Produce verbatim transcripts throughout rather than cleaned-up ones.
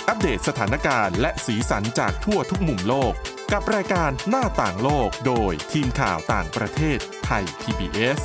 อัปเดตสถานการณ์และสีสันจากทั่วทุกมุมโลกกับรายการหน้าต่างโลกโดยทีมข่าวต่างประเทศไทย พี บี เอส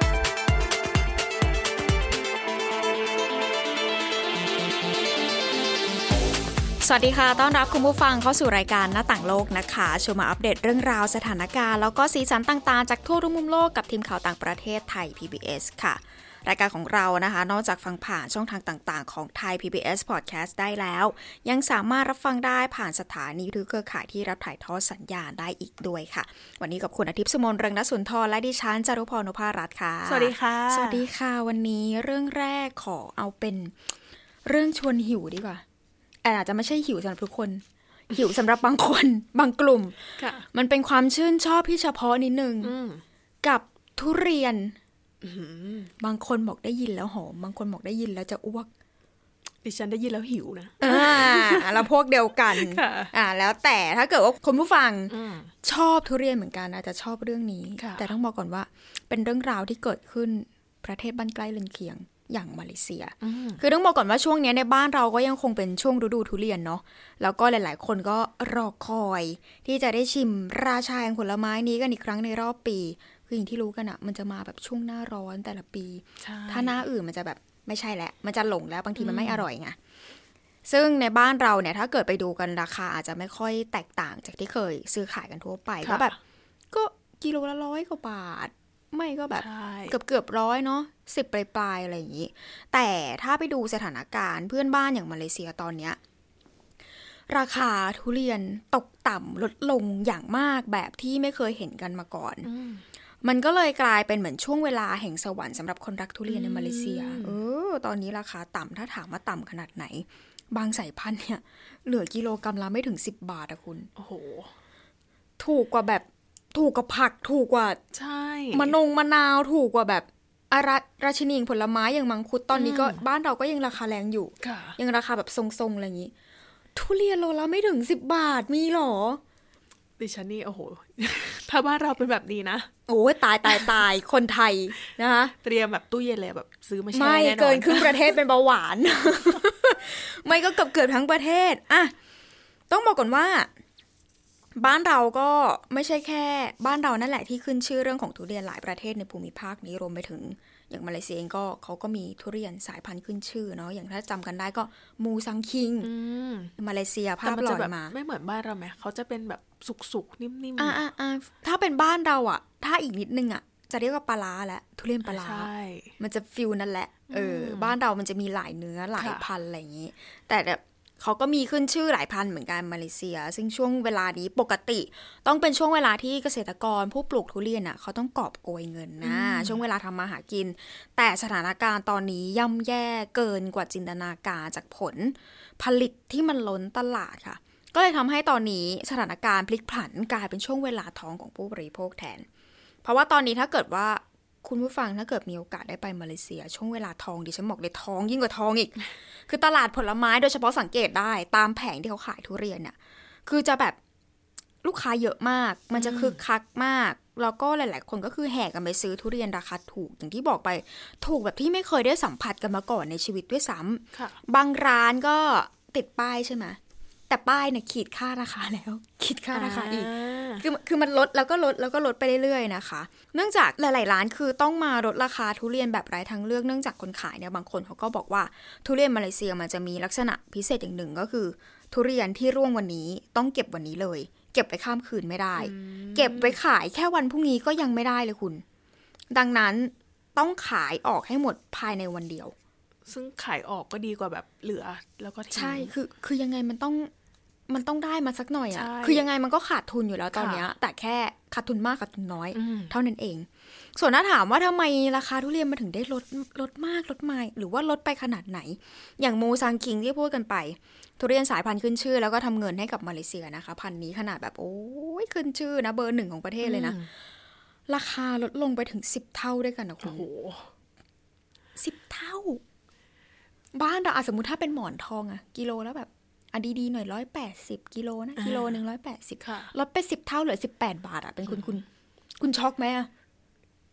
สวัสดีค่ะต้อนรับคุณผู้ฟังเข้าสู่รายการหน้าต่างโลกนะคะชวนมาอัปเดตเรื่องราวสถานการณ์แล้วก็สีสันต่างๆจากทั่วทุกมุมโลกกับทีมข่าวต่างประเทศไทย พี บี เอส ค่ะรายการของเรานะคะนอกจากฟังผ่านช่องทางต่างๆของไทย พี บี เอส Podcast ได้แล้วยังสามารถรับฟังได้ผ่านสถานีวิทยุเครือข่ายที่รับถ่ายทอดสัญญาณได้อีกด้วยค่ะวันนี้กับคุณอาทิตย์สุมนต์เรืองนสุนทรและดิฉันจารุพร นพรัตน์ค่ะสวัสดีค่ะสวัสดีค่ะวันนี้เรื่องแรกขอเอาเป็นเรื่องชวนหิวดีกว่าอาจจะไม่ใช่หิวสำหรับทุกคนหิวสำหรับบางคนบางกลุ่มมันเป็นความชื่นชอบที่เฉพาะนิดนึงกับทุเรียนบางคนบอกได้ยินแล้วหอมบางคนบอกได้ยินแล้วจะอ้วกดิฉันได้ยินแล้วหิวนะอ่าเราพวกเดียวกันอ่าแล้วแต่ถ้าเกิดว่าคุณผู้ฟังชอบทุเรียนเหมือนกันอาจจะชอบเรื่องนี้แต่ต้องบอกก่อนว่าเป็นเรื่องราวที่เกิดขึ้นประเทศบ้านใกล้เรือนเคียงอย่างมาเลเซียคือต้องบอกก่อนว่าช่วงนี้ในบ้านเราก็ยังคงเป็นช่วงฤดูทุเรียนเนาะแล้วก็หลายๆคนก็รอคอยที่จะได้ชิมราชาแห่งผลไม้นี้กันอีกครั้งในรอบปีคืออย่างที่รู้กันอะมันจะมาแบบช่วงหน้าร้อนแต่ละปีถ้าหน้าอื่นมันจะแบบไม่ใช่แหละมันจะหลงแล้วบางทีมันไม่อร่อยไงซึ่งในบ้านเราเนี่ยถ้าเกิดไปดูกันราคาอาจจะไม่ค่อยแตกต่างจากที่เคยซื้อขายกันทั่วไปก็แบบก็กิโลละร้อยกว่าบาทไม่ก็แบบเกือบเกือบร้อยเนาะสิบปลายๆอะไรอย่างนี้แต่ถ้าไปดูสถานการณ์เพื่อนบ้านอย่างมาเลเซียตอนเนี้ยราคาทุเรียนตกต่ำลดลงอย่างมากแบบที่ไม่เคยเห็นกันมาก่อนมันก็เลยกลายเป็นเหมือนช่วงเวลาแห่งสวรรค์สำหรับคนรักทุเรียนในมาเลเซียเออตอนนี้ราคาต่ำถ้าถามว่าต่ำขนาดไหนบางสายพันธุ์เนี่ยเหลือกิโลกรัมละไม่ถึงสิบบาทอะคุณโอ้โหถูกกว่าแบบถูกกว่าผักถูกกว่าใช่มะนงมะนาวถูกกว่าแบบอาราราชินีผลไม้อย่างมังคุดตอนนี้ก็บ้านเราก็ยังราคาแรงอยู่ยังราคาแบบทรงๆอะไรอย่างนี้ทุเรียนโลละไม่ถึงสิบบาทมีหรอดิฉันนี่โอ้โหถ้าบ้านเราเป็นแบบนี้นะโอ้ยตายตายตายคนไทยนะคะเตรียมแบบตู้เย็นเลยแบบซื้อมาแช่แน่นอนไม่เกินครึ่งประเทศเป็นเบาหวาน ไม่ก็เกือบเกือบทั้งประเทศอ่ะต้องบอกก่อนว่าบ้านเราก็ไม่ใช่แค่บ้านเรานั่นแหละที่ขึ้นชื่อเรื่องของทุเรียนหลายประเทศในภูมิภาคนี้รวมไปถึงอย่างมาเลเซียเองก็เขาก็มีทุเรียนสายพันธุ์ขึ้นชื่อเนาะอย่างถ้าจำกันได้ก็มูซังคิงมาเลเซียภาพลอยมาไม่เหมือนบ้านเราไหมเขาจะเป็นแบบสุกๆนิ่มๆอ่าอ่าถ้าเป็นบ้านเราอ่ะถ้าอีกนิดนึงอ่ะจะเรียกว่าปลาร้าแล้วทุเรียนปลาร้ามันจะฟิลนั่นแหละเออบ้านเรามันจะมีหลายเนื้อหลายพันธุ์อะไรอย่างนี้แต่แบบเขาก็มีขึ้นชื่อหลายพันธุ์เหมือนกันมาเลเซียซึ่งช่วงเวลานี้ปกติต้องเป็นช่วงเวลาที่เกษตรกรผู้ปลูกทุเรียนอ่ะเขาต้องกอบโกยเงินนะช่วงเวลาทำมาหากินแต่สถานการณ์ตอนนี้ย่ำแย่เกินกว่าจินตนาการจากผลผลิตที่มันล้นตลาดค่ะก็เลยทำให้ตอนนี้สถานการณ์พลิกผันกลายเป็นช่วงเวลาท้องของผู้บริโภคแทนเพราะว่าตอนนี้ถ้าเกิดว่าคุณผู้ฟังถ้าเกิดมีโอกาสได้ไปมาเลเซียช่วงเวลาทองดิฉันบอกเลยทองยิ่งกว่าทองอีก คือตลาดผลไม้โดยเฉพาะสังเกตได้ตามแผงที่เขาขายทุเรียนเนี่ยคือจะแบบลูกค้าเยอะมากมันจะคึกคักมากแล้วก็หลายๆคนก็คือแห่กันไปซื้อทุเรียนราคาถูกอย่างที่บอกไปถูกแบบที่ไม่เคยได้สัมผัสกันมาก่อนในชีวิตด้วยซ้ำบางร้านก็ติดป้ายใช่ไหมแต่ป้ายเนี่ยขีดค่าราคาแล้วขีดค่าราคาอีกคือคือมันลดแล้วก็ลดแล้วก็ลดไปเรื่อยๆนะคะเนื่องจากหลายๆร้านคือต้องมาลดราคาทุเรียนแบบไร้ทางเลือกเนื่องจากคนขายเนี่ยบางคนเขาก็บอกว่าทุเรียนมาเลเซียมันจะมีลักษณะพิเศษอย่างหนึ่งก็คือทุเรียนที่ร่วงวันนี้ต้องเก็บวันนี้เลยเก็บไปข้ามคืนไม่ได้เก็บไปขายแค่วันพรุ่งนี้ก็ยังไม่ได้เลยคุณดังนั้นต้องขายออกให้หมดภายในวันเดียวซึ่งขายออกก็ดีกว่าแบบเหลือแล้วก็ทิ้งใช่คือคือยังไงมันต้องมันต้องได้มาสักหน่อยอ่ะคือยังไงมันก็ขาดทุนอยู่แล้วตอนนี้แต่แค่ขาดทุนมากขาดทุนน้อยเท่านั้นเองส่วนถ้าถามว่าทำไมราคาทุเรียนมาถึงได้ลดลดมากลดมาหรือว่าลดไปขนาดไหนอย่างมูซังคิงที่พูดกันไปทุเรียนสายพันธุ์ขึ้นชื่อแล้วก็ทำเงินให้กับมาเลเซียนะคะพันธุ์นี้ขนาดแบบโอ้ยขึ้นชื่อนะเบอร์หนึ่งของประเทศเลยนะราคาลดลงไปถึงสิบเท่าด้วยกันนะคุณโอ้โหสิบเท่าบ้านเราสมมติถ้าเป็นหมอนทองอะกิโลแล้วแบบอ่ะดีๆหน่อยร้อยแปดสิบกิโลนะกิโลหนึ่งร้อยแปดสิบลดไปสิบเท่าเหลือสิบแปดบาทอ่ะเป็นคุณคุณคุณช็อกไหมอ่ะ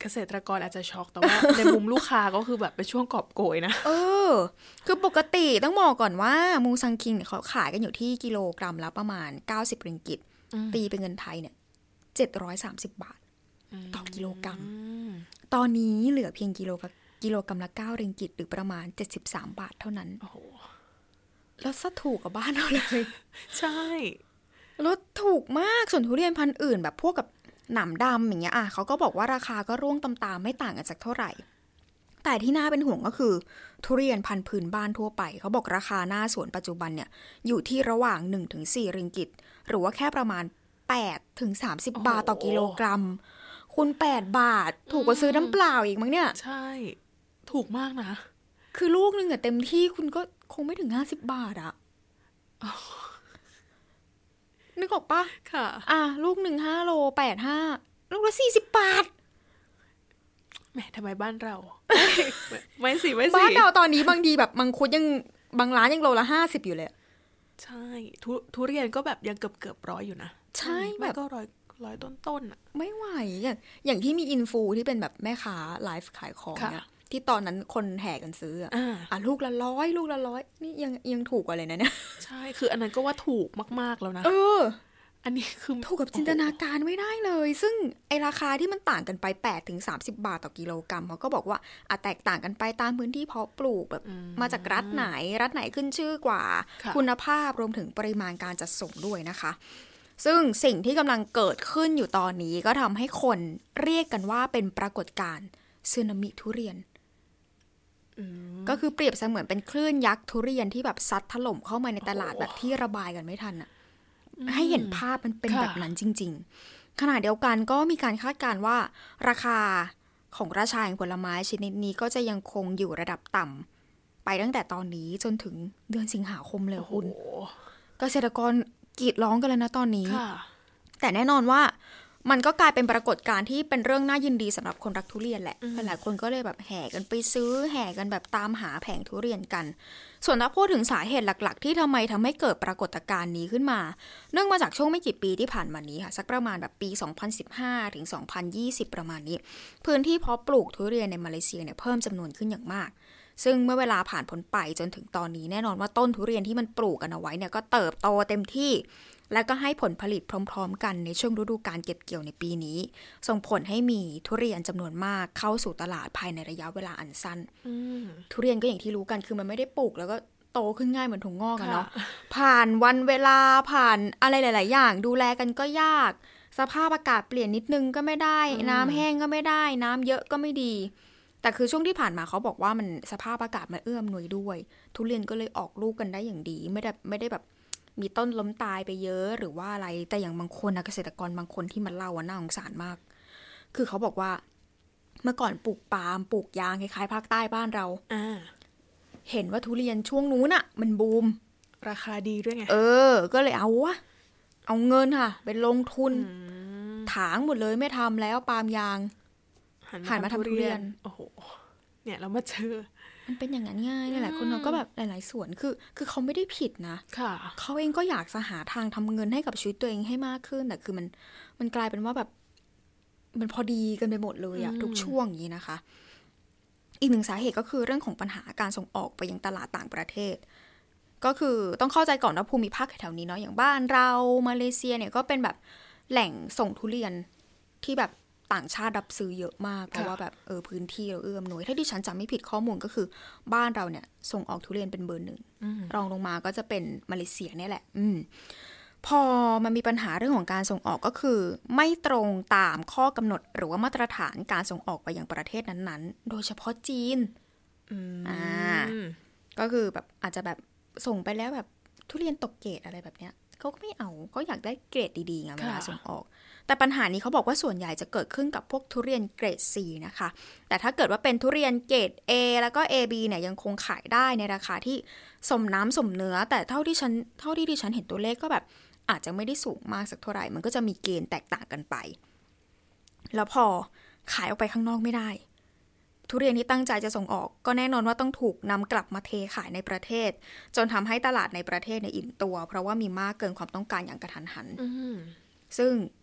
เกษตรกรอาจจะช็อกแต่ว่า ในมุมลูกค้าก็คือแบบเป็นช่วงกอบโกยนะเออคือปกติต้องบอกก่อนว่ามูซังคิงเนี่ยเขาขายกันอยู่ที่กิโลกรัมละประมาณเก้าสิบริงกิตตีเป็นเงินไทยเนี่ยเจ็ดร้อยสามสิบบาทต่อกิโลกรัมตอนนี้เหลือเพียงกิโลกิโลกรัมละเก้าริงกิตหรือประมาณเจ็ดสิบสามบาทเท่านั้นโอ้โหแล้วซะถูกกับบ้านเราเลยใช่แล้วถูกมากส่วนทุเรียนพันธุ์อื่นแบบพวกกับหนามดำอย่างเงี้ยอ่ะเขาก็บอกว่าราคาก็ร่วงตามๆไม่ต่างกันสักเท่าไหร่แต่ที่น่าเป็นห่วงก็คือทุเรียนพันธุ์พื้นบ้านทั่วไปเขาบอกราคาหน้าสวนปัจจุบันเนี่ยอยู่ที่ระหว่าง หนึ่งถึงสี่ ริงกิตหรือว่าแค่ประมาณ แปดถึงสามสิบ บาทต่อกิโลกรัมคุณแปดบาทถูกกว่าซื้อน้ำเปล่าอีกมั้งเนี่ยใช่ถูกมากนะคือลูกนึงอะเต็มที่คุณก็คงไม่ถึงห้าสิบบาทอะนึกออกปะค่ะอ่ะลูกหนึ่งห้าโลแปดห้าลูกละสี่สิบบาทแหมทำไมบ้านเรา ไม่สิไม่สิบ้านเราตอนนี้บางทีแบบมังคุดยังบางร้านยังโลละห้าสิบอยู่เลยใช่ทุทุเรียนก็แบบยังเกือบเกือบร้อยอยู่นะใช่แบบก็ร้อยร้อยต้นๆอ่ะไม่ไหวอย่างอย่างที่มีอินฟูที่เป็นแบบแม่ค้าไลฟ์ขายของเนี่ยที่ตอนนั้นคนแห่กันซื้ออ่ะอ่ะลูกละร้อยลูกละร้อยนี่ยังยังถูกกว่าเลยนะเนี่ยใช่คืออันนั้นก็ว่าถูกมากๆแล้วนะเอออันนี้คือถูกกับจินตนาการไม่ได้เลยซึ่งไอราคาที่มันต่างกันไป แปดถึงสามสิบบาทต่อกิโลกรัมเขาก็บอกว่าอาจแตกต่างกันไปตามพื้นที่เพาะปลูกแบบมาจากรัฐไหนรัฐไหนขึ้นชื่อกว่าคุณภาพรวมถึงปริมาณการจัดส่งด้วยนะคะซึ่งสิ่งที่กำลังเกิดขึ้นอยู่ตอนนี้ก็ทำให้คนเรียกกันว่าเป็นปรากฏการณ์สึนามิทุเรียนก็คือเปรียบเสมือนเป็นคลื่นยักษ์ทุเรียนที่แบบซัดถล่มเข้ามาในตลาดแบบที่ระบายกันไม่ทันอะให้เห็นภาพมันเป็นแบบนั้นจริงๆขณะเดียวกันก็มีการคาดการณ์ว่าราคาของราชาแห่งผลไม้ชนิดนี้ก็จะยังคงอยู่ระดับต่ำไปตั้งแต่ตอนนี้จนถึงเดือนสิงหาคมเลยคุณเกษตรกรกรีดร้องกันเลยนะตอนนี้แต่แน่นอนว่ามันก็กลายเป็นปรากฏการณ์ที่เป็นเรื่องน่ายินดีสำหรับคนรักทุเรียนแหละหลายคนก็เลยแบบแห่กันไปซื้อแห่กันแบบตามหาแผงทุเรียนกันส่วนถ้าพูดถึงสาเหตุหลักๆที่ทำไมทำให้เกิดปรากฏการณ์นี้ขึ้นมาเนื่องมาจากช่วงไม่กี่ปีที่ผ่านมานี้ค่ะสักประมาณแบบปีสองพันสิบห้าถึงสองพันยี่สิบประมาณนี้พื้นที่เพาะปลูกทุเรียนในมาเลเซียเนี่ยเพิ่มจำนวนขึ้นอย่างมากซึ่งเมื่อเวลาผ่านพ้นไปจนถึงตอนนี้แน่นอนว่าต้นทุเรียนที่มันปลูกกันเอาไว้เนี่ยก็เติบโตเต็มที่และก็ให้ผลผลิตพร้อมๆกันในช่วงฤดูกาลเก็บเกี่ยวในปีนี้ส่งผลให้มีทุเรียนจำนวนมากเข้าสู่ตลาดภายในระยะเวลาอันสั้นทุเรียนก็อย่างที่รู้กันคือมันไม่ได้ปลูกแล้วก็โตขึ้นง่ายเหมือนถั่วงอกอะเนาะผ่านวันเวลาผ่านอะไรหลายๆอย่างดูแลกันก็ยากสภาพอากาศเปลี่ยนนิดนึงก็ไม่ได้น้ำแห้งก็ไม่ได้น้ำเยอะก็ไม่ดีแต่คือช่วงที่ผ่านมาเขาบอกว่ามันสภาพอากาศมันเอื้อมหน่วยด้วยทุเรียนก็เลยออกลูกกันได้อย่างดีไม่ได้ไม่ได้แบบมีต้นล้มตายไปเยอะหรือว่าอะไรแต่อย่างบางคนนะเกษตรกรบางคนที่มันเล่าว่าน่าสงสารมากคือเขาบอกว่าเมื่อก่อนปลูกปาล์มปลูกยางคล้ายๆภาคใต้บ้านเราเห็นว่าทุเรียนช่วงนู้นอะมันบูมราคาดีด้วยไงเออก็เลยเอาวะเอาเงินค่ะเป็นลงทุนถางหมดเลยไม่ทำแล้วปาล์มยางหันมาทำทุเรียนโอ้โหเนี่ยเรามาเจอมันเป็นอย่างนั้นง่ายหลายคนเราก็แบบหลายๆส่วนคือคือเขาไม่ได้ผิดนะค่ะเขาเองก็อยากจะหาทางทำเงินให้กับชีวิตตัวเองให้มากขึ้นแต่คือมันมันกลายเป็นว่าแบบมันพอดีกันไปหมดเลยอะทุกช่วงอย่างนี้นะคะอีกหนึ่งสาเหตุก็คือเรื่องของปัญหาการส่งออกไปยังตลาดต่างประเทศก็คือต้องเข้าใจก่อนว่าภูมิภาคแถวนี้เนาะอย่างบ้านเรามาเลเซียเนี่ยก็เป็นแบบแหล่งส่งทุเรียนที่แบบต่างชาติรับซื้อเยอะมากเพราะว่าแบบเออพื้นที่เราเอื้อมหน่วยถ้าดิฉันจำไม่ผิดข้อมูลก็คือบ้านเราเนี่ยส่งออกทุเรียนเป็นเบอร์หนึ่งรองลงมาก็จะเป็นมาเลเซียเนี่ยแหละอืมพอมันมีปัญหาเรื่องของการส่งออกก็คือไม่ตรงตามข้อกำหนดหรือว่ามาตรฐานการส่งออกไปยังประเทศนั้นๆโดยเฉพาะจีนอ่าก็คือแบบอาจจะแบบส่งไปแล้วแบบทุเรียนตกเกรดอะไรแบบเนี้ยเขาก็ไม่เอาก็อยากได้เกรดดีๆไงเวลาส่งออกแต่ปัญหานี้เขาบอกว่าส่วนใหญ่จะเกิดขึ้นกับพวกทุเรียนเกรด ซี นะคะแต่ถ้าเกิดว่าเป็นทุเรียนเกรด เอ แล้วก็ เอ บี เนี่ยยังคงขายได้ในราคาที่สมน้ำสมเนื้อแต่เท่าที่ฉันเท่าที่ดิฉันเห็นตัวเลขก็แบบอาจจะไม่ได้สูงมากสักเท่าไหร่มันก็จะมีเกณฑ์แตกต่างกันไปแล้วพอขายออกไปข้างนอกไม่ได้ทุเรียนที่ตั้งใจจะส่งออกก็แน่นอนว่าต้องถูกนำกลับมาเทขายในประเทศจนทำให้ตลาดในประเทศเนี่ยอิ่มตัวเพราะว่ามีมากเกินความต้องการอย่างกระทันหันซึ่ง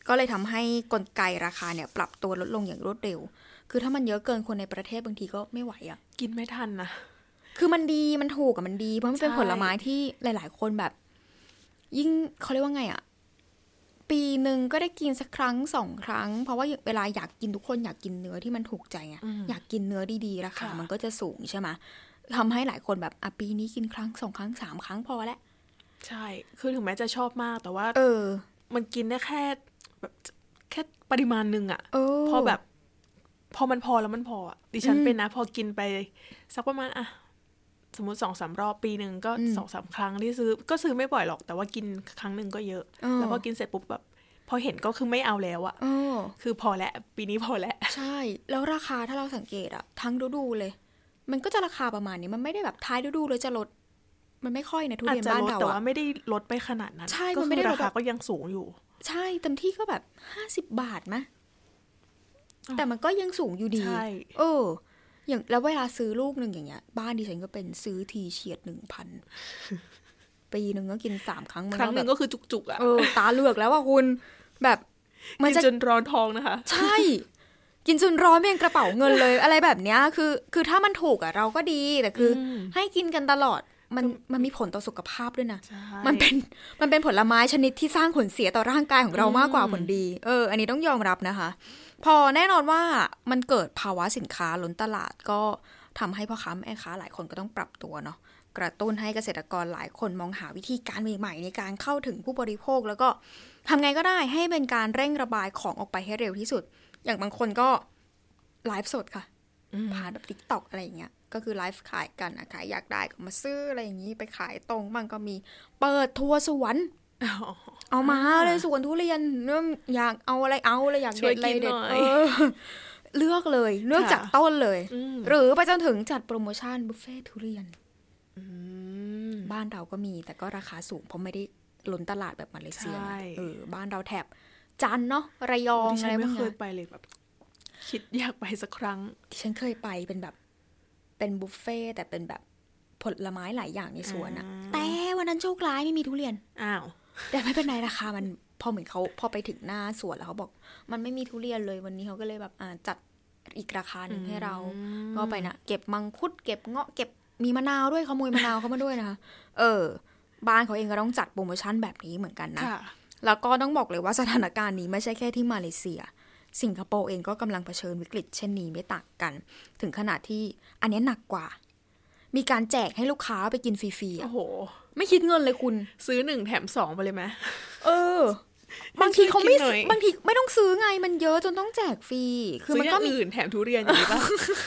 ก็เลยทำให้กลไกราคาเนี่ยปรับตัวลดลงอย่างรวดเร็วคือถ้ามันเยอะเกินคนในประเทศบางทีก็ไม่ไหวอ่ะกินไม่ทันนะคือมันดีมันถูกกับมันดีเพราะมันเป็นผลไม้ที่หลายๆคนแบบยิ่งเขาเรียกว่าไงอ่ะปีหนึ่งก็ได้กินสักครั้งสองครั้งเพราะว่าเวลาอยากกินทุกคนอยากกินเนื้อที่มันถูกใจไงอยากกินเนื้อดีๆราคามันก็จะสูงใช่ไหมทำให้หลายคนแบบอ่ะปีนี้กินครั้งสองครั้งสามครั้งพอแล้วใช่คือถึงแม้จะชอบมากแต่ว่าเออมันกินได้แค่แบบแค่ปริมาณนึงอ่ะพอแบบพอมันพอแล้วมันพออ่ะดิฉันเป็นนะพอกินไปสักประมาณอ่ะสมมติสองสามรอบปีหนึ่งก็สองสามครั้งที่ซื้อก็ซื้อไม่บ่อยหรอกแต่ว่ากินครั้งหนึ่งก็เยอะแล้วพอกินเสร็จปุ๊บแบบพอเห็นก็คือไม่เอาแล้วอะคือพอแล้วปีนี้พอแล้วใช่แล้วราคาถ้าเราสังเกตอะทั้งฤดูเลยมันก็จะราคาประมาณนี้มันไม่ได้แบบท้ายฤดูเลยจะลดมันไม่ค่อยนะทุเรียนบ้านเราอะแต่ว่าไม่ได้ลดไปขนาดนั้นใช่มันไม่ได้ราคาก็ยังสูงอยู่ใช่เต็มที่ก็แบบห้าสิบบาทมั้ยแต่มันก็ยังสูงอยู่ดีเอออย่างแล้วเวลาซื้อลูกนึงอย่างเงี้ยบ้านดิฉันก็เป็นซื้อทีเฉียด หนึ่งพัน ปีนึงก็กินสามครั้งครั้งนึงก็คือจุกๆอ่ะเออตาเหลือกแล้วอ่ะคุณแบบมันจะจนร้อนท้องนะคะใช่กินจนร้อนเพียงกระเป๋าเงินเลยอะไรแบบเนี้ยคือคือถ้ามันถูกอ่ะเราก็ดีแต่คือให้กินกันตลอดมันมันมีผลต่อสุขภาพด้วยนะมันเป็นมันเป็นผลไม้ชนิดที่สร้างผลเสียต่อร่างกายของเรามากกว่าผลดีเอออันนี้ต้องยอมรับนะคะพอแน่นอนว่ามันเกิดภาวะสินค้าล้นตลาดก็ทำให้พ่อค้าแม่ค้าหลายคนก็ต้องปรับตัวเนาะกระตุ้นให้เกษตรกรหลายคนมองหาวิธีการใหม่ๆในการเข้าถึงผู้บริโภคแล้วก็ทำไงก็ได้ให้เป็นการเร่งระบายของออกไปให้เร็วที่สุดอย่างบางคนก็ไลฟ์สดค่ะผ่านแบบ TikTok อะไรอย่างเงี้ยก็คือไลฟ์ขายกันขายอยากได้ก็มาซื้ออะไรอย่างงี้ไปขายตรงบ้างก็มีเปิดทัวร์สวนเอามาเลยสวนทุเรียนเนื่องอยากเอาอะไรเอาเลยอยากเด็ดอะไรเด็ดเลือกเลยเลือกจากต้นเลยหรือไปจนถึงจัดโปรโมชั่นบุฟเฟ่ทุเรียนบ้านเราก็มีแต่ก็ราคาสูงเพราะไม่ได้ล้นตลาดแบบมาเลเซียเออบ้านเราแถบจันเนาะระยองอะไรไม่เคยไปเลยแบบคิดอยากไปสักครั้งที่ฉันเคยไปเป็นแบบเป็นบุฟเฟ่แต่เป็นแบบผลไม้หลายอย่างในสวนอะแต่วันนั้นโชคร้ายไม่มีทุเรียนอ้าวแต่ไม่เป็นไรราคามันพอเหมือนเขาพอไปถึงหน้าสวนแล้วเขาบอกมันไม่มีทุเรียนเลยวันนี้เขาก็เลยแบบอ่าจัดอีกราคาหนึ่งให้เราก็ไปนะเก็บมังคุดเก็บเงาะเก็บมีมะนาวด้วยขโมยมะนาวเข้ามาด้วยนะคะเออบ้านเขาเองก็ต้องจัดโปรโมชั่นแบบนี้เหมือนกันนะแล้วก็ต้องบอกเลยว่าสถานการณ์นี้ไม่ใช่แค่ที่มาเลเซียสิงคโปร์เองก็กำลังเผชิญวิกฤตเช่นนี้ไม่ต่างกันถึงขนาดที่อันนี้หนักกว่ามีการแจกให้ลูกค้าไปกินฟรีๆโอ้โหไม่คิดเงินเลยคุณซื้อหนึ่งแถมสองไปเลยไหมเออบางทีเขาไม่บางทีไม่ต้องซื้อไงมันเยอะจนต้องแจกฟรีคือมันก็มีอื่นแถมทุเรียนอย่างนี้ป่ะ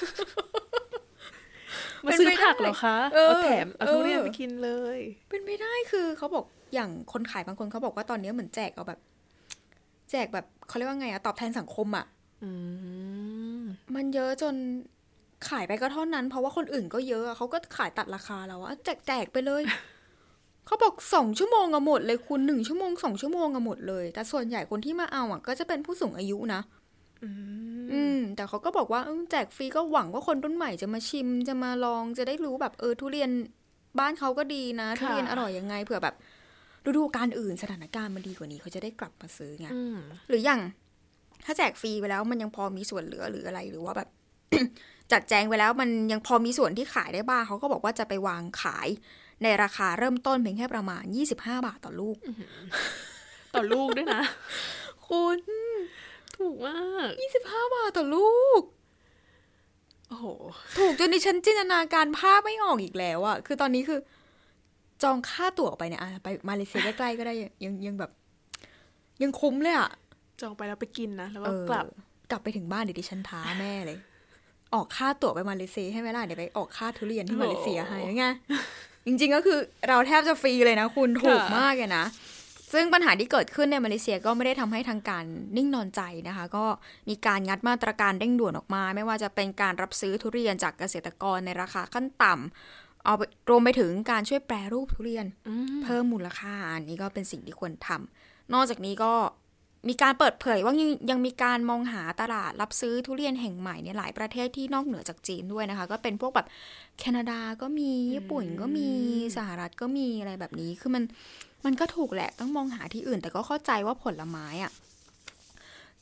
มาซื้อผักเหรอคะเอาแถมเอาทุเรียนไปกินเลยเป็นไม่ได้คือเขาบอกอย่างคนขายบางคนเขาบอกว่าตอนนี้เหมือนแจกเอาแบบแจกแบบเขาเรียกว่าไงอะตอบแทนสังคมอะมันเยอะจนขายไปก็เท่านั้นเพราะว่าคนอื่นก็เยอะเขาก็ขายตัดราคาแล้วอะแจกแจกไปเลยเขาบอกสองชั่วโมงอะหมดเลยคุณหนึ่งชั่วโมงสองชั่วโมงอะหมดเลยแต่ส่วนใหญ่คนที่มาเอาอะก็จะเป็นผู้สูงอายุนะอืมแต่เขาก็บอกว่าแจกฟรีก็หวังว่าคนรุ่นใหม่จะมาชิมจะมาลองจะได้รู้แบบเออทุเรียนบ้านเขาก็ดีนะทุเรียนอร่อยยังไงเผื่อแบบฤดูกาลอื่นสถานการณ์มันดีกว่านี้เขาจะได้กลับมาซื้อไงหรืออย่างถ้าแจกฟรีไปแล้วมันยังพอมีส่วนเหลือหรืออะไรหรือว่าแบบ จัดแจงไปแล้วมันยังพอมีส่วนที่ขายได้บ้างเขาก็บอกว่าจะไปวางขายในราคาเริ่มต้นเพียงแค่ประมาณยี่สิบห้าบาทต่อลูกต่อลูกด้วยนะคุณถูกมากยี่สิบห้าบาทต่อลูกโอ้โหถูกจนดิฉันจินตนาการภาพไม่ออกอีกแล้วอะคือตอนนี้คือจองค่าตั๋วไปเนี่ยไปมาเลเซียใกล้ๆก็ได้ยังยังแบบยังคุ้มเลยอะจองไปแล้วไปกินนะแล้วก็กลับกลับไปถึงบ้านเดี๋ยวดิฉันท้าแม่เลยออกค่าตั๋วไปมาเลเซียให้ไหมล่ะเดี๋ยวไปออกค่าทุเรียนที่มาเลเซียให้ไงจริงๆก็คือเราแทบจะฟรีเลยนะคุณถูกมากเลยนะซึ่งปัญหาที่เกิดขึ้นในมาเลเซียก็ไม่ได้ทำให้ทางการนิ่งนอนใจนะคะก็มีการงัดมาตรการเร่งด่วนออกมาไม่ว่าจะเป็นการรับซื้อทุเรียนจากเกษตรกรในราคาขั้นต่ำเอารวมไปถึงการช่วยแปรรูปทุเรียนเพิ่มมูลค่าอันนี้ก็เป็นสิ่งที่ควรทำนอกจากนี้ก็มีการเปิดเผยว่ายังยังมีการมองหาตลาดรับซื้อทุเรียนแห่งใหม่ในหลายประเทศที่นอกเหนือจากจีนด้วยนะคะก็เป็นพวกแบบแคนาดาก็มีญี่ปุ่นก็มีสหรัฐก็มีอะไรแบบนี้คือมันมันก็ถูกแหละต้องมองหาที่อื่นแต่ก็เข้าใจว่าผลไม้อ่ะ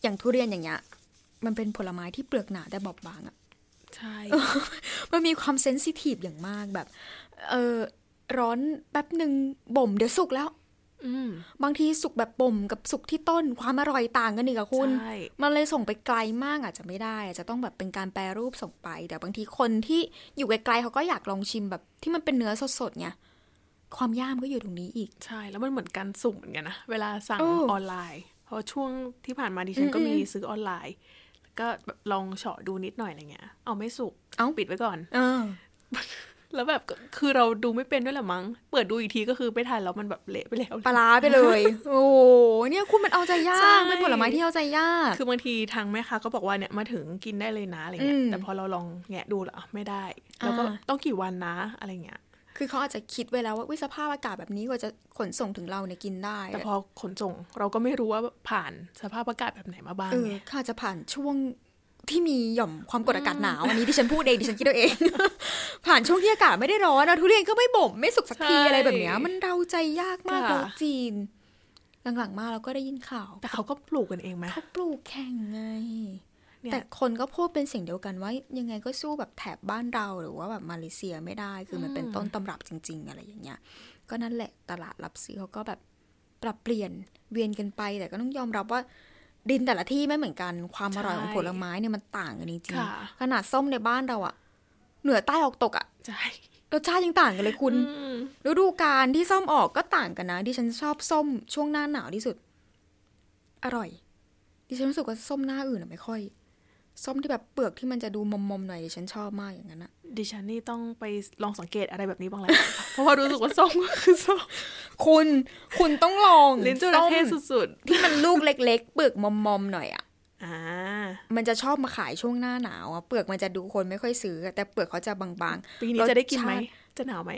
อย่างทุเรียนอย่างเงี้ยมันเป็นผลไม้ที่เปลือกหนาแต่บอบบางอ่ะใช่มันมีความเซนซิทีฟอย่างมากแบบเออร้อนแป๊บนึงบ่มเดี๋ยวสุกแล้วบางทีสุกแบบบ่มกับสุกที่ต้นความอร่อยต่างกันอีกอะคุณมันเลยส่งไปไกลมากอาจจะไม่ได้อาจจะต้องแบบเป็นการแปรรูปส่งไปแต่บางทีคนที่อยู่ไกลๆเขาก็อยากลองชิมแบบที่มันเป็นเนื้อสดๆไงความยากก็อยู่ตรงนี้อีกใช่แล้วมันเหมือนการสุ่มเหมือนกันนะเวลาสั่งออนไลน์เพราะช่วงที่ผ่านมาดิฉันก็มีซื้อออนไลน์ก็แบบลองเฉาะดูนิดหน่อยอะไรเงี้ยเอาไม่สุกเอาปิดไว้ก่อนแล้วแบบคือเราดูไม่เป็นด้วยแหละมั้งเปิดดูอีกทีก็คือไม่ทันแล้วมันแบบเละไปแล้วปลาไปเลยโอ้เนี่ยคุณมันเอาใจยากเป็นผลไม้ที่เอาใจยากคือบางทีทางแม่ค้าก็บอกว่าเนี่ยมาถึงกินได้เลยนะอะไรเงี้ยแต่พอเราลองแงะดูแล้วไม่ได้แล้วก็ต้องกี่วันนะอะไรเงี้ยคือเขาอาจจะคิดไว้แล้วว่าวิสภาพอากาศแบบนี้กว่าจะขนส่งถึงเราเนี่ยกินได้แต่พอขนส่งเราก็ไม่รู้ว่าผ่านสภาพอากาศแบบไหนมาบ้างไงค่ะจะผ่านช่วงที่มีหย่อมความกดอากาศหนาวอันนี้ดิฉันพูดเองดิฉันคิดเอาเอง ผ่านช่วงที่อากาศไม่ได้ร้อนนะทุเรียนก็ไม่บ่มไม่สุกสักทีอะไรแบบเนี้ยมันเดาใจยากมากแล้วจีนหลังๆมาเราก็ได้ยินข่าวแต่เขาก็ปลูกกันเองไหมเขาปลูกแข่งไงแต่คนก็พูดเป็นเสียงเดียวกันว่ายังไงก็สู้แบบแถบบ้านเราหรือว่าแบบมาเลเซียไม่ได้คือมันเป็นต้นตำรับจริงๆอะไรอย่างเงี้ยก็นั่นแหละตลาดรับซื้อเขาก็แบบปรับเปลี่ยนเวียนกันไปแต่ก็ต้องยอมรับว่าดินแต่ละที่ไม่เหมือนกันความอร่อยของผลไม้เนี่ยมันต่างกันจริงๆขนาดส้มในบ้านเราอะเหนือใต้ออกตกอะรสชาติยังต่างกันเลยคุณฤดูกาลที่ส้มออกก็ต่างกันนะดิฉันชอบส้มช่วงหน้าหนาวที่สุดอร่อยดิฉันรู้สึกว่าส้มหน้าอื่นอะไม่ค่อยส้มที่แบบเปลือกที่มันจะดูมอมๆหน่อยดิฉันชอบมากอย่างนั้นอะดิฉันนี่ต้องไปลองสังเกตอะไรแบบนี้บ้างแล้ว เพราะว่ารู้สึกว่าส้มก็คือส้มคุณคุณต้องลองลิ้นจระเข้สุดๆที่มันลูกเล็กๆเปลือกมอมๆหน่อยอะอ่ามันจะชอบมาขายช่วงหน้าหนาวอะเปลือกมันจะดูคนไม่ค่อยซื้อแต่เปลือกเขาจะบางๆปีนี้จะได้กินไหมจะหนาวไหม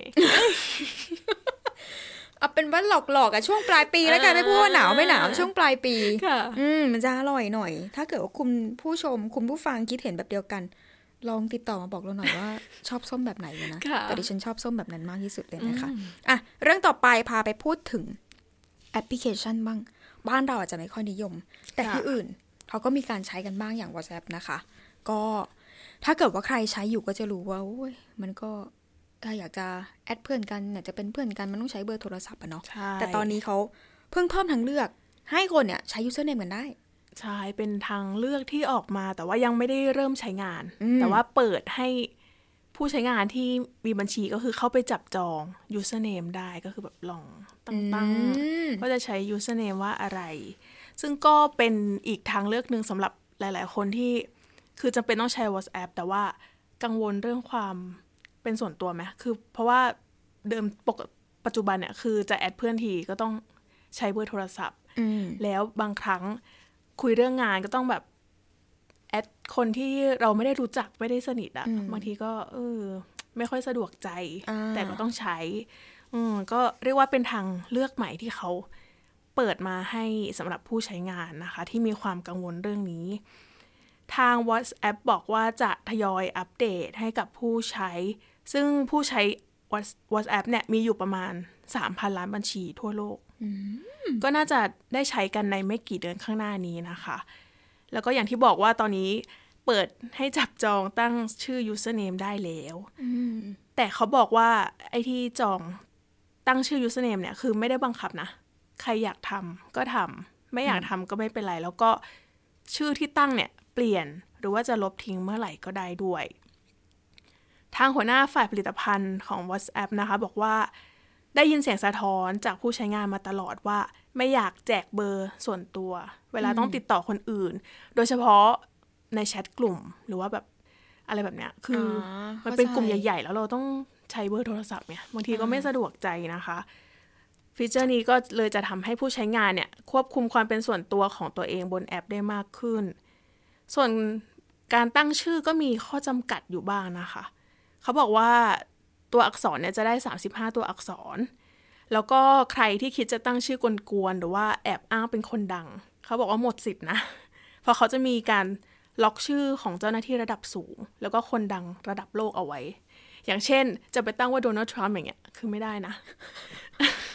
เอาเป็นว่าหลอกๆอะช่วงปลายปีแล้วกันไม่พูดว่าหนาวไม่หนาวช่วงปลายปีอืมมันจะอร่อยหน่อยถ้าเกิดว่าคุณผู้ชมคุณผู้ฟังคิดเห็นแบบเดียวกันลองติดต่อมาบอกเราหน่อยว่าชอบส้มแบบไหนนะแต่ดิฉันชอบส้มแบบนั้นมากที่สุดเลยนะคะอ่ะเรื่องต่อไปพาไปพูดถึงแอปพลิเคชันบ้างบ้านเราอาจจะไม่ค่อยนิยมแต่ที่อื่นเขาก็มีการใช้กันบ้างอย่าง WhatsApp นะคะก็ถ้าเกิดว่าใครใช้อยู่ก็จะรู้ว่าโอ้ยมันก็ถ้าอยากจะแอดเพื่อนกันอยากจะเป็นเพื่อนกันมันต้องใช้เบอร์โทรศัพท์อะเนาะแต่ตอนนี้เขาเพิ่งเพิ่มทางเลือกให้คนเนี่ยใช้ username กันได้ใช่เป็นทางเลือกที่ออกมาแต่ว่ายังไม่ได้เริ่มใช้งานแต่ว่าเปิดให้ผู้ใช้งานที่มีบัญชีก็คือเข้าไปจับจอง username ได้ก็คือแบบลองตั้งๆว่าจะใช้ username ว่าอะไรซึ่งก็เป็นอีกทางเลือกนึงสำหรับหลายๆคนที่คือจำเป็นต้องใช้ WhatsApp แต่ว่ากังวลเรื่องความเป็นส่วนตัวไหมคือเพราะว่าเดิมปกปัจจุบันเนี่ยคือจะแอดเพื่อนทีก็ต้องใช้เบอร์โทรศัพท์แล้วบางครั้งคุยเรื่องงานก็ต้องแบบแอดคนที่เราไม่ได้รู้จักไม่ได้สนิทอะบางทีก็เออไม่ค่อยสะดวกใจแต่ก็ต้องใช้อืมก็เรียกว่าเป็นทางเลือกใหม่ที่เขาเปิดมาให้สำหรับผู้ใช้งานนะคะที่มีความกังวลเรื่องนี้ทาง WhatsApp บอกว่าจะทยอยอัปเดตให้กับผู้ใช้ซึ่งผู้ใช้ WhatsApp เนี่ยมีอยู่ประมาณ สามพัน ล้านบัญชีทั่วโลกก็น่าจะได้ใช้กันในไม่กี่เดือนข้างหน้านี้นะคะแล้วก็อย่างที่บอกว่าตอนนี้เปิดให้จับจองตั้งชื่อ username ได้แล้วแต่เขาบอกว่าไอ้ที่จองตั้งชื่อ username เนี่ยคือไม่ได้บังคับนะใครอยากทำก็ทำไม่อยากทำก็ไม่เป็นไรแล้วก็ชื่อที่ตั้งเนี่ยเปลี่ยนหรือว่าจะลบทิ้งเมื่อไหร่ก็ได้ด้วยทางหัวหน้าฝ่ายผลิตภัณฑ์ของ WhatsApp นะคะบอกว่าได้ยินเสียงสะท้อนจากผู้ใช้งานมาตลอดว่าไม่อยากแจกเบอร์ส่วนตัวเวลาต้องติดต่อคนอื่นโดยเฉพาะในแชทกลุ่มหรือว่าแบบอะไรแบบเนี้ยคือมันเป็นกลุ่มใหญ่ๆแล้วเราต้องใช้เบอร์โทรศัพท์เนี่ยบางทีก็ไม่สะดวกใจนะคะฟีเจอร์นี้ก็เลยจะทำให้ผู้ใช้งานเนี่ยควบคุมความเป็นส่วนตัวของตัวเองบนแอปได้มากขึ้นส่วนการตั้งชื่อก็มีข้อจำกัดอยู่บ้างนะคะเขาบอกว่าตัวอักษรเนี่ยจะได้สามสิบห้าตัวอักษรแล้วก็ใครที่คิดจะตั้งชื่อกวนๆหรือว่าแอบอ้างเป็นคนดังเขาบอกว่าหมดสิทธินะเพราะเขาจะมีการล็อกชื่อของเจ้าหน้าที่ระดับสูงแล้วก็คนดังระดับโลกเอาไว้อย่างเช่นจะไปตั้งว่าโดนัลด์ทรัมป์อย่างเงี้ยคือไม่ได้นะ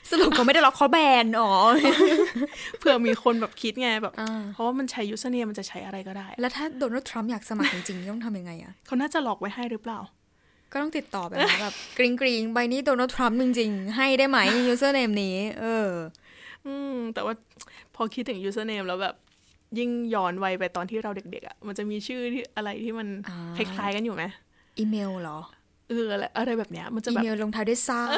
สรุปเขาไม่ได้ล็อกเขาแบนอ๋อเผื่อมีคนแบบคิดไงแบบเพราะว่ามันใช้ username มันจะใช้อะไรก็ได้แล้วถ้าโดนัลด์ทรัมป์อยากสมัครจริงๆต้องทำยังไงอ่ะเขาน่าจะล็อกไว้ให้หรือเปล่าก็ต้องติดต่อไปนะแบบกริ๊งกริ๊งใบนี้โดนัลด์ทรัมป์จริงๆให้ได้ไหม username นี้เอออืมแต่ว่าพอคิดถึง username แล้วแบบยิ่งย้อนวัยไปตอนที่เราเด็กๆอ่ะมันจะมีชื่อที่อะไรที่มันคล้ายๆกันอยู่ไหมอีเมลเหรอเอออะไรอะไรแบบเนี้ยมันจะแบบอีเมลลงท้ายด้วยซ่า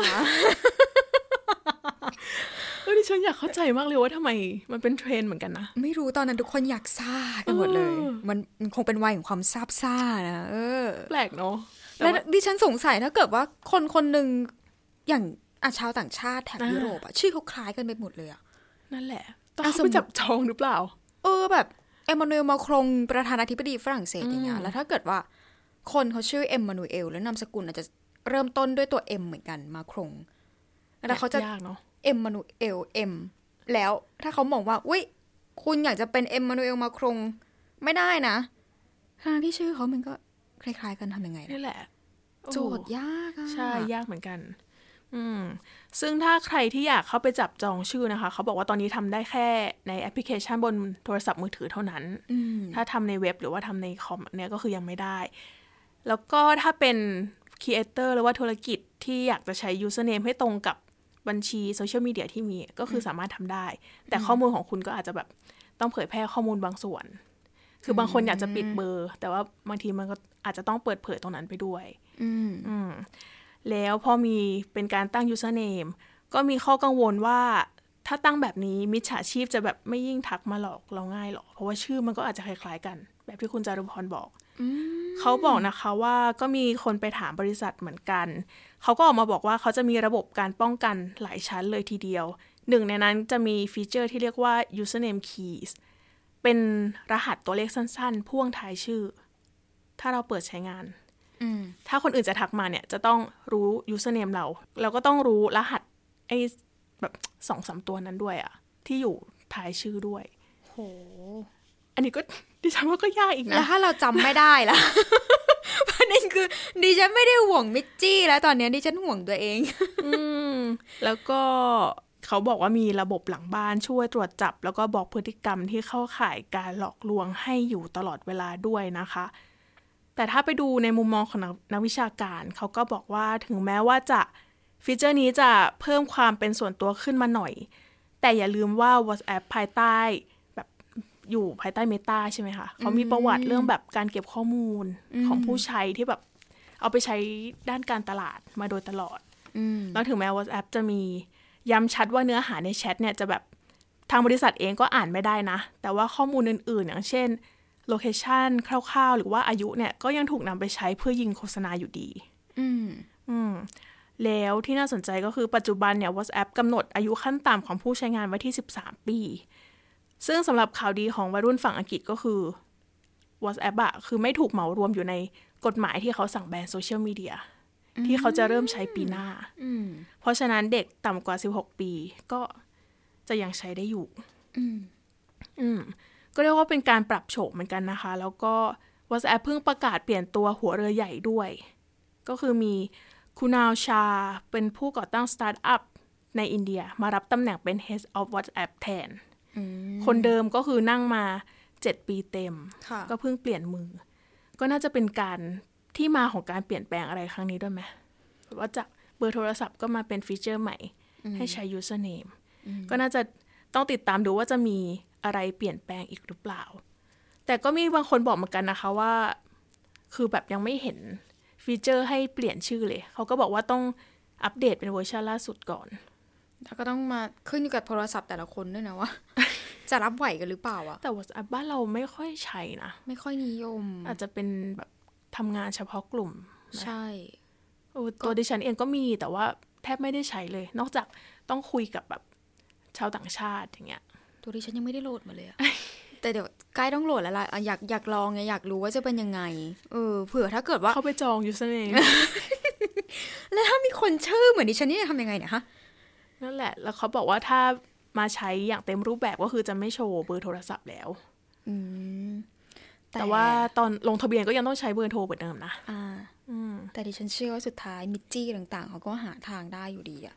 เออดิฉันอยากเข้าใจมากเลยว่าทำไมมันเป็นเทรนด์เหมือนกันนะไม่รู้ตอนนั้นทุกคนอยากซ่ากันหมดเลยมันคงเป็นวัยของความซาบซ่านะเออแปลกเนาะแล้วดิฉันสงสัยถ้าเกิดว่าคนคนหนึ่งอย่างอาชาวต่างชาติแถบยุโรปอะชื่อเขาคล้ายกันไปหมดเลยอะนั่นแหละต้องไปจับจองหรือเปล่าเออแบบเอ็มมานูเอลมาครงประธานาธิบดีฝรั่งเศสอย่างเงี้ยแล้วถ้าเกิดว่าคนเขาชื่อเอ็มมานูเอลแล้วนามสกุลอาจจะเริ่มต้นด้วยตัวเอ็มเหมือนกันมาครงแล้วเขาจะเอ็มมานูเอลเอ็มแล้วถ้าเขามองว่าอุ้ยคุณอยากจะเป็นเอ็มมานูเอลมาครงไม่ได้นะทางที่ชื่อเขามันก็คล้ายๆกันทำยังไงนี่แหละโจทย์ยากอ่ะใช่ยากเหมือนกันอืมซึ่งถ้าใครที่อยากเข้าไปจับจองชื่อนะคะเขาบอกว่าตอนนี้ทำได้แค่ในแอปพลิเคชันบนโทรศัพท์มือถือเท่านั้นถ้าทำในเว็บหรือว่าทำในคอมเนี่ยก็คือยังไม่ได้แล้วก็ถ้าเป็นครีเอเตอร์หรือว่าธุรกิจที่อยากจะใช้ username ให้ตรงกับบัญชีโซเชียลมีเดียที่มีก็คือสามารถทำได้แต่ข้อมูลของคุณก็อาจจะแบบต้องเผยแพร่ข้อมูลบางส่วนคือบางคนอยากจะปิดเบอร์แต่ว่าบางทีมันก็อาจจะต้องเปิดเผยตรงนั้นไปด้วยอืมแล้วพอมีเป็นการตั้ง username ก็มีข้อกังวลว่าถ้าตั้งแบบนี้มิจฉาชีพจะแบบไม่ยิ่งทักมาหลอกเราง่ายหรอเพราะว่าชื่อมันก็อาจจะคล้ายๆกันแบบที่คุณจารุพรบอกเขาบอกนะคะว่าก็มีคนไปถามบริษัทเหมือนกันเขาก็ออกมาบอกว่าเขาจะมีระบบการป้องกันหลายชั้นเลยทีเดียวหนึ่งในนั้นจะมีฟีเจอร์ที่เรียกว่า username keys เป็นรหัสตัวเลขสั้นๆพ่วงท้ายชื่อถ้าเราเปิดใช้งานถ้าคนอื่นจะทักมาเนี่ยจะต้องรู้ username เราเราก็ต้องรู้รหัสไอ้แบบสองสามตัวนั้นด้วยอะที่อยู่ท้ายชื่อด้วยโหอันนี้ก็ดิฉันว่าก็ยากอีกนะแล้วถ้าเราจำไม่ได้ล่ะ ประเด็นคือดิฉันไม่ได้ห่วงมิจจี้แล้วตอนนี้ดิฉันห่วงตัวเองอืมแล้วก็เขาบอกว่ามีระบบหลังบ้านช่วยตรวจจับแล้วก็บอกพฤติกรรมที่เข้าข่ายการหลอกลวงให้อยู่ตลอดเวลาด้วยนะคะแต่ถ้าไปดูในมุมมองของนักวิชาการเขาก็บอกว่าถึงแม้ว่าจะฟีเจอร์นี้จะเพิ่มความเป็นส่วนตัวขึ้นมาหน่อยแต่อย่าลืมว่า WhatsApp ภายใต้แบบอยู่ภายใต้ Meta ใช่ไหมคะเขามีประวัติเรื่องแบบการเก็บข้อมูลของผู้ใช้ที่แบบเอาไปใช้ด้านการตลาดมาโดยตลอดแล้วถึงแม้ WhatsApp จะมีย้ำชัดว่าเนื้อหาในแชทเนี่ยจะแบบทางบริษัทเองก็อ่านไม่ได้นะแต่ว่าข้อมูลอื่นๆอย่างเช่นโลเคชันคร่าวๆหรือว่าอายุเนี่ยก็ยังถูกนำไปใช้เพื่อยิงโฆษณาอยู่ดีอืมอืมแล้วที่น่าสนใจก็คือปัจจุบันเนี่ย WhatsApp กำหนดอายุขั้นต่ำของผู้ใช้งานไว้ที่สิบสามปีซึ่งสำหรับข่าวดีของวัยรุ่นฝั่งอังกฤษก็คือ WhatsApp อะคือไม่ถูกเหมารวมอยู่ในกฎหมายที่เขาสั่งแบนโซเชียลมีเดียที่เขาจะเริ่มใช้ปีหน้าเพราะฉะนั้นเด็กต่ำกว่าสิบหกปีก็จะยังใช้ได้อยู่อืมอืมก็เรียกว่าเป็นการปรับโฉมเหมือนกันนะคะแล้วก็ WhatsApp เพิ่งประกาศเปลี่ยนตัวหัวเรือใหญ่ด้วยก็คือมีคูนาวชาเป็นผู้ก่อตั้งสตาร์ทอัพในอินเดียมารับตำแหน่งเป็น Head of WhatsApp แทนคนเดิมก็คือนั่งมาเจ็ดปีเต็มก็เพิ่งเปลี่ยนมือก็น่าจะเป็นการที่มาของการเปลี่ยนแปลงอะไรครั้งนี้ด้วยไหมว่าจากเบอร์โทรศัพท์ก็มาเป็นฟีเจอร์ใหม่ให้ใช้ username ก็น่าจะต้องติดตามดูว่าจะมีอะไรเปลี่ยนแปลงอีกหรือเปล่าแต่ก็มีบางคนบอกเหมือนกันนะคะว่าคือแบบยังไม่เห็นฟีเจอร์ให้เปลี่ยนชื่อเลยเขาก็บอกว่าต้องอัปเดตเป็นเวอร์ชันล่าสุดก่อนแล้วก็ต้องมาขึ้นอยู่กับโทรศัพท์แต่ละคนด้วยนะว่า จะรับไหวกันหรือเปล่าอะแต่ WhatsApp บ้านเราไม่ค่อยใช้นะไม่ค่อยนิยมอาจจะเป็นแบบทำงานเฉพาะกลุ่มใช่ตัวดิฉันเองก็มีแต่ว่าแทบไม่ได้ใช้เลยนอกจากต้องคุยกับแบบชาวต่างชาติอย่างเงี้ยตัวดิฉันยังไม่ได้โหลดมาเลยอะ แต่เดี๋ยวใกล้ต้องโหลดแล้วล่ะอยากอยากลองไงอยากรู้ว่าจะเป็นยังไงเออเผื่อถ้าเกิดว่าเข้าไปจอง username แล้วถ้ามีคนชื่อเหมือนดิฉันนี่จะทำยังไงเนี่ยฮะนั่นแหละแล้วเขาบอกว่าถ้ามาใช้อย่างเต็มรูปแบบก็คือจะไม่โชว์เบอร์โทรศัพท์แล้วอืมแต่, แต่ว่าตอนลงทะเบียนก็ยังต้องใช้เบอร์โทรเหมือนเดิมนะอ่าอืมแต่ดิฉันเชื่อว่าสุดท้ายมิจจี้ต่างๆเขาก็หาทางได้อยู่ดีอะ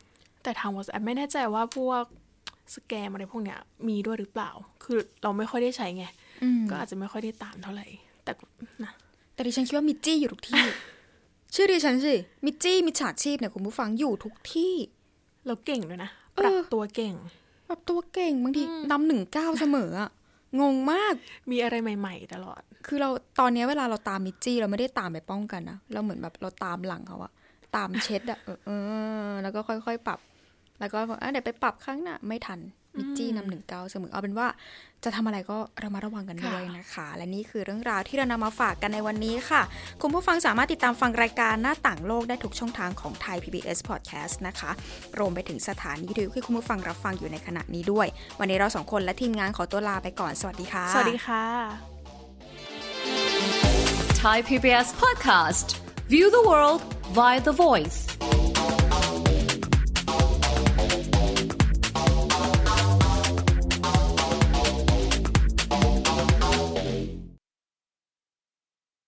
แต่ทาง WhatsApp ไม่แน่ใจว่าพวกสแกมอะไรพวกเนี้ยมีด้วยหรือเปล่าคือเราไม่ค่อยได้ใช้ไงก็อาจจะไม่ค่อยได้ตามเท่าไหร่แต่นะแต่ดิฉันคิดว่ามิจจี้อยู่ทุกที่ ชื่อดิฉันสิมิจจี้มิจฉาชีพเนี่ยคุณผู้ฟังอยู่ทุกที่เราเก่งด้วยนะปรับตัวเก่งปรับตัวเก่งบางทีนำหนึ่งเก้าเสมออะงงมากมีอะไรใหม่ๆตลอดคือเราตอนนี้เวลาเราตามมิจจี้เราไม่ได้ตามไปป้องกันนะเราเหมือนแบบเราตามหลังเขาอะตามเช็ดอะเออแล้วก็ค่อยๆปรับแล้วก็เดี๋ยวไปปรับครั้งหน้าไม่ทันมิจจี้นำหนึ่งเก้าเสมอเอาเป็นว่าจะทำอะไรก็ระมัดระวังกันด้วยนะคะและนี่คือเรื่องราวที่เรานำมาฝากกันในวันนี้ค่ะคุณผู้ฟังสามารถติดตามฟังรายการหน้าต่างโลกได้ทุกช่องทางของไทย พี บี เอส Podcast นะคะรวมไปถึงสถานีวิทยุที่คุณผู้ฟังรับฟังอยู่ในขณะนี้ด้วยวันนี้เราสองคนและทีมงานขอตัวลาไปก่อนสวัสดีค่ะสวัสดีค่ะ Thai พี บี เอส Podcast View the world via the voice